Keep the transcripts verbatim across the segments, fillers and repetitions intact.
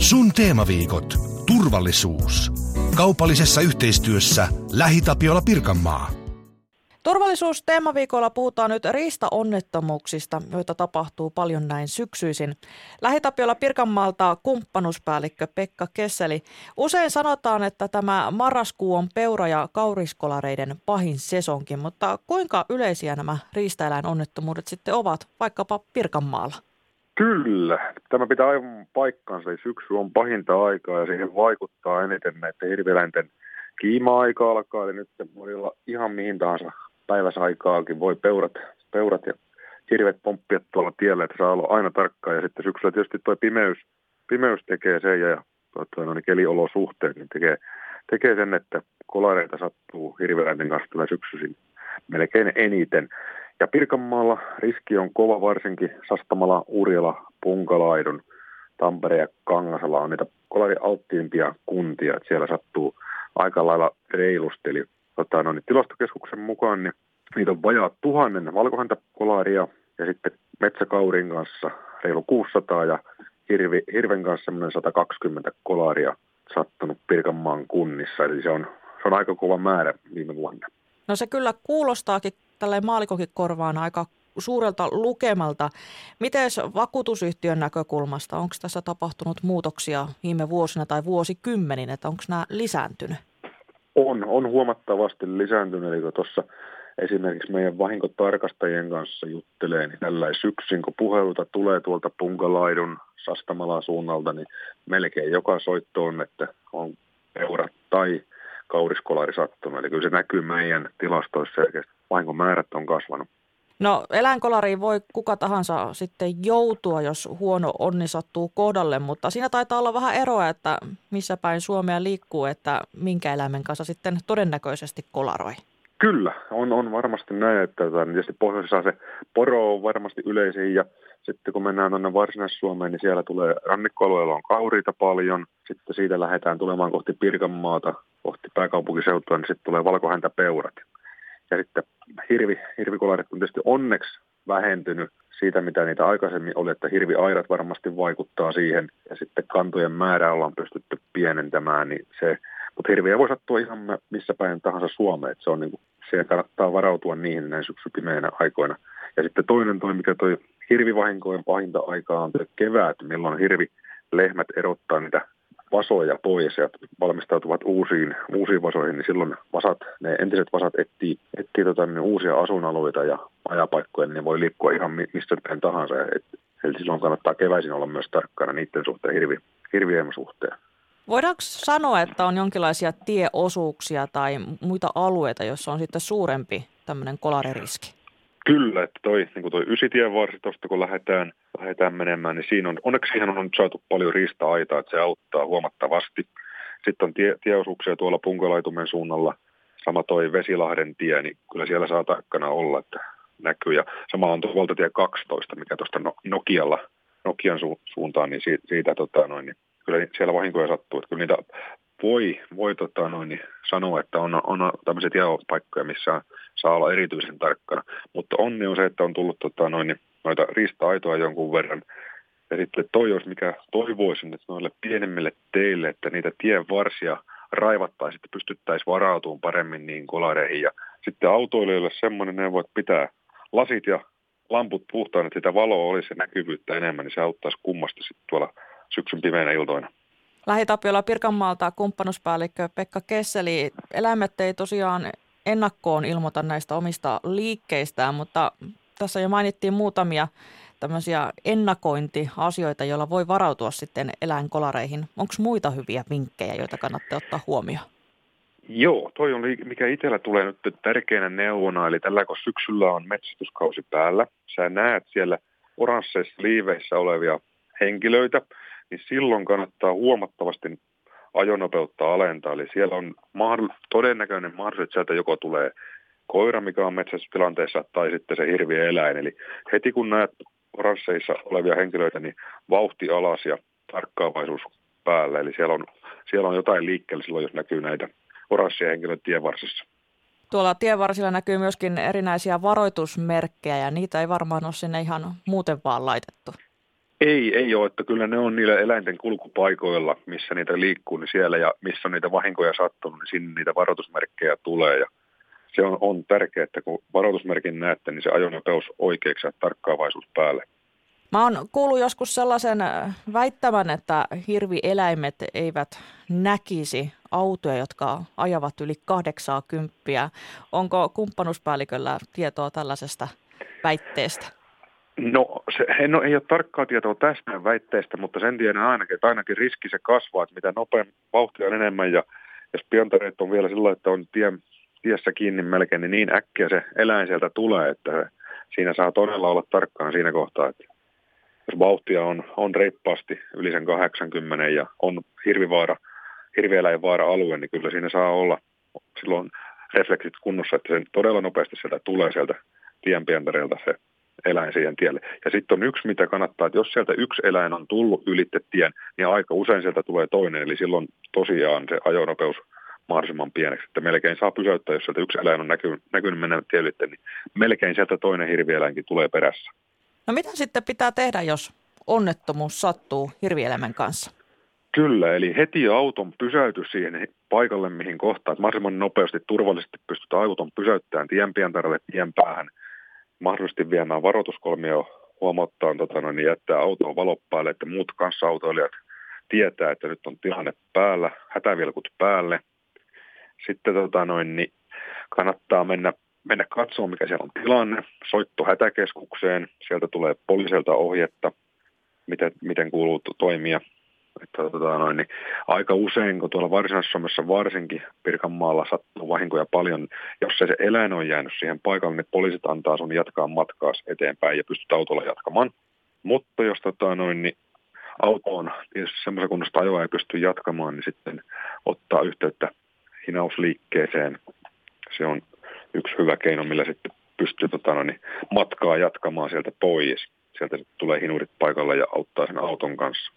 Sun teemaviikot. Turvallisuus. Kaupallisessa yhteistyössä LähiTapiola Pirkanmaa. Turvallisuusteemaviikolla puhutaan nyt riistaonnettomuuksista, joita tapahtuu paljon näin syksyisin. LähiTapiola Pirkanmaalta kumppanuuspäällikkö Pekka Kesseli. Usein sanotaan, että tämä marraskuu on peura- ja kauriskolareiden pahin sesonki, mutta kuinka yleisiä nämä riistaeläinonnettomuudet sitten ovat vaikkapa Pirkanmaalla? Kyllä. Tämä pitää aivan paikkansa. Syksy on pahinta aikaa ja siihen vaikuttaa eniten näiden hirvieläinten kiima-aika alkaa. Eli nyt voi olla ihan mihin tahansa päiväsaikaakin. Voi peurat, peurat ja hirvet pomppia tuolla tiellä, että saa olla aina tarkkaan. Ja sitten syksyllä tietysti tuo pimeys, pimeys tekee sen ja tuo, no, keliolosuhteet niin tekee, tekee sen, että kolareita sattuu hirvieläinten kanssa tulee syksyisin melkein eniten. Ja Pirkanmaalla riski on kova, varsinkin Sastamala, Urjala, Punkalaidun, Tampere ja Kangasala on niitä kolarialttiimpia kuntia. Että siellä sattuu aika lailla reilusti. Eli tota, no, niin tilastokeskuksen mukaan niin niitä on vajaa tuhannen valkohäntäkolaria ja sitten metsäkaurin kanssa reilu kuusisataa ja hirvi, hirven kanssa semmoinen sata kaksikymmentä kolaria sattunut Pirkanmaan kunnissa. Eli se on, se on aika kova määrä viime vuonna. No se kyllä kuulostaakin tälleen maalikokin korvaan aika suurelta lukemalta. Miten vakuutusyhtiön näkökulmasta, onko tässä tapahtunut muutoksia viime vuosina tai vuosikymmenin, että onko nämä lisääntynyt? On, on huomattavasti lisääntynyt. Eli tuossa esimerkiksi meidän vahinkotarkastajien kanssa juttelee, niin tällä syksyn, kun puheluita tulee tuolta Punkalaidun Sastamalan suunnalta, niin melkein joka soitto on, että on peura tai kauriskolari sattunut. Eli kyllä se näkyy meidän tilastoissa selkeästi. Vahinkomäärät on kasvanut. No eläinkolariin voi kuka tahansa sitten joutua, jos huono onni sattuu kohdalle, mutta siinä taitaa olla vähän eroa, että missä päin Suomea liikkuu, että minkä eläimen kanssa sitten todennäköisesti kolaroi. Kyllä, on, on varmasti näin, että tietysti pohjoisessa se poro on varmasti yleisin ja sitten kun mennään tuonne Varsinais-Suomeen, niin siellä tulee rannikkoalueella on kauriita paljon, sitten siitä lähdetään tulemaan kohti Pirkanmaata, kohti pääkaupunkiseutua, niin sitten tulee valkohäntäpeurat. Ja sitten hirvi, hirvikolarit on tietysti onneksi vähentynyt siitä, mitä niitä aikaisemmin oli, että hirviaidat varmasti vaikuttaa siihen. Ja sitten kantojen määrää ollaan pystytty pienentämään, niin se, mutta hirviä voi sattua ihan missä päin tahansa Suomeen. Että se on niin kuin, siellä kannattaa varautua niihin näin syksypimeinä aikoina. Ja sitten toinen toi, mikä toi hirvivahinkojen pahinta aikaa on kevät, milloin hirvilehmät erottaa niitä vasoja pois ja valmistautuvat uusiin, uusiin vasoihin, niin silloin vasat, ne entiset vasat etsii, etsii tota, niin uusia asuinalueita ja ajapaikkoja, niin ne voi liikkua ihan mistä päin tahansa. Et, eli silloin kannattaa keväisin olla myös tarkkana niiden suhteen, hirvi, hirvien suhteen. Voidaanko sanoa, että on jonkinlaisia tieosuuksia tai muita alueita, joissa on sitten suurempi tämmöinen kolaririski? Kyllä, että toi, niin kuin toi ysitien varsi tuosta, kun lähdetään, lähdetään menemään, niin siinä on, onneksi siihen on saatu paljon riista-aitaa, että se auttaa huomattavasti. Sitten on tie, tieosuuksia tuolla Punkalaitumen suunnalla, sama toi Vesilahden tie, niin kyllä siellä saa tarkkana olla, että näkyy. Ja sama on tuo valtatie kaksitoista, mikä tuosta Nokialla, Nokian su, suuntaan, niin siitä, siitä tota noin, niin kyllä siellä vahinkoja sattuu. Että kyllä niitä voi, voi tota noin, niin sanoa, että on, on tämmöisiä tiepaikkoja, missä saa olla erityisen tarkkana. Mutta onni on se, että on tullut tota, noin, noita riista-aitoja jonkun verran. Ja sitten toi, jos mikä toivoisin, että noille pienemmille teille, että niitä tien varsia raivattaisiin, että pystyttäisiin varautumaan paremmin niin kolareihin. Ja sitten autoilijoille semmoinen neuvo, että pitää lasit ja lamput puhtaan, että sitä valoa olisi ja näkyvyyttä enemmän, niin se auttaisi kummasti sitten tuolla syksyn pimeinä iltoina. LähiTapiola Pirkanmaalta kumppanuuspäällikkö Pekka Kesseli. Eläimet ei tosiaan ennakkoon ilmoita näistä omista liikkeistään, mutta tässä jo mainittiin muutamia tämmöisiä ennakointiasioita, joilla voi varautua sitten eläinkolareihin. Onko muita hyviä vinkkejä, joita kannattaa ottaa huomioon? Joo, toi on mikä itsellä tulee nyt tärkeänä neuvona, eli tällä kun syksyllä on metsästyskausi päällä, sä näet siellä oransseissa liiveissä olevia henkilöitä, niin silloin kannattaa huomattavasti ajonopeutta alentaa. Eli siellä on mahdoll- todennäköinen mahdollisuus, että sieltä joko tulee koira, mikä on metsästystilanteessa, tai sitten se hirvieläin. Eli heti kun näet oransseissa olevia henkilöitä, niin vauhti alas ja tarkkaavaisuus päällä. Eli siellä on, siellä on jotain liikkeellä silloin, jos näkyy näitä oranssia henkilöitä tienvarsissa. Tuolla tienvarsilla näkyy myöskin erinäisiä varoitusmerkkejä, ja niitä ei varmaan ole sinne ihan muuten vaan laitettu. Ei, ei ole, että kyllä ne on niillä eläinten kulkupaikoilla, missä niitä liikkuu, niin siellä ja missä on niitä vahinkoja sattunut, niin sinne niitä varoitusmerkkejä tulee. Ja se on, on tärkeää, että kun varoitusmerkin näette, niin se ajonopeus oikeaksi ja tarkkaavaisuus päälle. Mä oon kuullut joskus sellaisen väittämän, että hirvieläimet eivät näkisi autoja, jotka ajavat yli kahdeksankymmentä. Onko kumppanuuspäälliköllä tietoa tällaisesta väitteestä? No se, en ole, ei ole tarkkaa tietoa tästä väitteestä, mutta sen tiedän ainakin, että ainakin riski se kasvaa, että mitä nopeammin vauhtia on enemmän ja jos pientareet on vielä sillä, että on tie, tiessä kiinni melkein, niin niin äkkiä se eläin sieltä tulee, että siinä saa todella olla tarkkana siinä kohtaa, että jos vauhtia on, on reippaasti yli sen kahdeksankymmentä ja on hirvivaara, hirvieläinvaara-alue, niin kyllä siinä saa olla silloin refleksit kunnossa, että se todella nopeasti sieltä tulee sieltä tienpientareelta se eläin siihen tielle. Ja sitten on yksi, mitä kannattaa, että jos sieltä yksi eläin on tullut ylitte tien, niin aika usein sieltä tulee toinen, eli silloin tosiaan se ajonopeus mahdollisimman pieneksi, että melkein saa pysäyttää, jos sieltä yksi eläin on näkynyt, näkynyt mennä tien ylitte, niin melkein sieltä toinen hirvieläinkin tulee perässä. No mitä sitten pitää tehdä, jos onnettomuus sattuu hirvieläimen kanssa? Kyllä, eli heti auton pysäytys siihen paikalle, mihin kohtaa, että mahdollisimman nopeasti, turvallisesti pystytään auton pysäyttämään tienpientaralle, tien päähän, mahdollisesti viemään varoituskolmio huomauttaa, tota noin, niin jättää autoon valot päälle, että muut kanssaautoilijat tietää, että nyt on tilanne päällä, hätävilkut päälle. Sitten tota noin, niin kannattaa mennä, mennä katsomaan, mikä siellä on tilanne, soitto hätäkeskukseen, sieltä tulee poliisilta ohjetta, miten, miten kuuluu toimia. Että, tota noin, niin aika usein, kun tuolla Varsinais-Suomessa varsinkin Pirkanmaalla sattuu vahinkoja paljon, jos se, se eläin on jäänyt siihen paikalle, niin poliisit antaa sun jatkaa matkaa eteenpäin ja pystyt autolla jatkamaan. Mutta jos tota noin, niin auto on tietysti semmoisen kunnosta ajoa ei pysty jatkamaan, niin sitten ottaa yhteyttä hinausliikkeeseen. Se on yksi hyvä keino, millä sitten pystyy tota noin, niin matkaa jatkamaan sieltä pois. Sieltä tulee hinurit paikalle ja auttaa sen auton kanssa.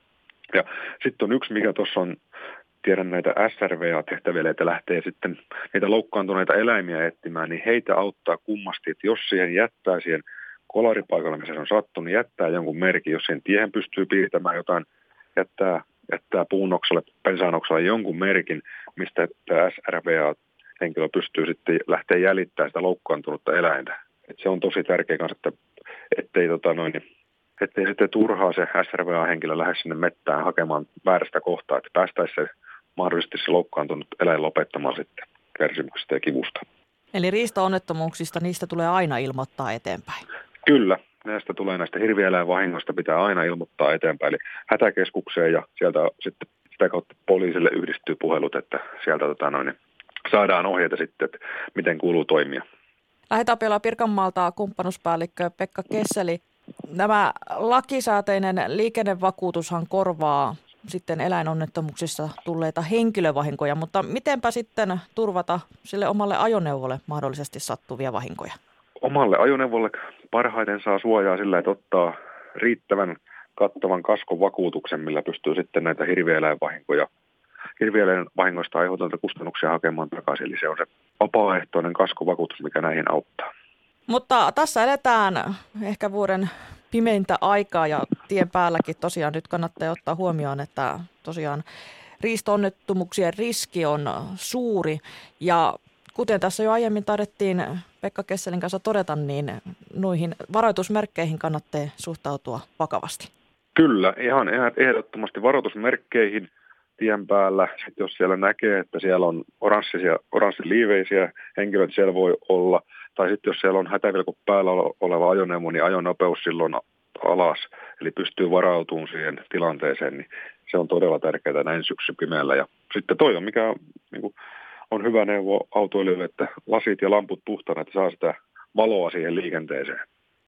Ja sitten on yksi, mikä tuossa on, tiedän näitä S R V A-tehtäviä, että lähtee sitten niitä loukkaantuneita eläimiä etsimään, niin heitä auttaa kummasti, että jos siihen jättää siihen kolaripaikalle, missä se on sattunut, niin jättää jonkun merkin, jos siihen tiehen pystyy piirtämään jotain, jättää, jättää puunoksalle, pensaanoksalle jonkun merkin, mistä tämä S R V A-henkilö pystyy sitten lähteä jäljittämään sitä loukkaantunutta eläintä. Et se on tosi tärkeä kanssa, että ettei tota noin, ettei sitten turhaa se S R V A-henkilö lähde sinne mettään hakemaan väärästä kohtaa, että päästäisiin se mahdollisesti se loukkaantunut eläin lopettamaan sitten kärsimyksestä ja kivusta. Eli riista-onnettomuuksista, niistä tulee aina ilmoittaa eteenpäin? Kyllä, näistä tulee näistä hirvieläinvahingoista pitää aina ilmoittaa eteenpäin, eli hätäkeskukseen ja sieltä sitten sitä kautta poliisille yhdistyy puhelut, että sieltä tota noin, saadaan ohjeita sitten, että miten kuuluu toimia. Lähi-Tapiola Pirkanmaalta kumppanuuspäällikkö Pekka Kesseli. Nämä lakisääteinen liikennevakuutushan korvaa sitten eläinonnettomuuksissa tulleita henkilövahinkoja, mutta mitenpä sitten turvata sille omalle ajoneuvolle mahdollisesti sattuvia vahinkoja? Omalle ajoneuvolle parhaiten saa suojaa sillä, että ottaa riittävän kattavan kaskovakuutuksen, millä pystyy sitten näitä hirvieläinvahinkoja, hirvieläinvahingoista aiheutuneita kustannuksia hakemaan takaisin. Eli se on se vapaaehtoinen kaskovakuutus, mikä näihin auttaa. Mutta tässä eletään ehkä vuoden pimeintä aikaa ja tien päälläkin tosiaan nyt kannattaa ottaa huomioon, että tosiaan riista-onnettomuuksien riski on suuri ja kuten tässä jo aiemmin taidettiin Pekka Kesselin kanssa todeta, niin noihin varoitusmerkkeihin kannattaa suhtautua vakavasti. Kyllä, ihan ehdottomasti varoitusmerkkeihin tien päällä. Sitten jos siellä näkee, että siellä on oranssisia, oranssiliiveisiä henkilöitä, siellä voi olla. Tai sitten jos siellä on hätävilkut päällä oleva ajoneuvo, niin ajonopeus silloin alas. Eli pystyy varautumaan siihen tilanteeseen, niin se on todella tärkeää näin syksy pimeällä. Ja sitten toi on, mikä niin kuin, on hyvä neuvo autoilijoille, että lasit ja lamput puhtana, että saa sitä valoa siihen liikenteeseen.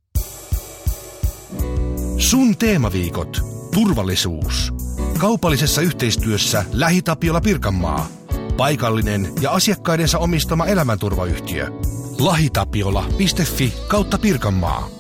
Sun teemaviikot. Turvallisuus. Kaupallisessa yhteistyössä Lähi-Tapiola Pirkanmaa. Paikallinen ja asiakkaidensa omistama elämänturvayhtiö. lahitapiola piste fi kautta Pirkanmaa.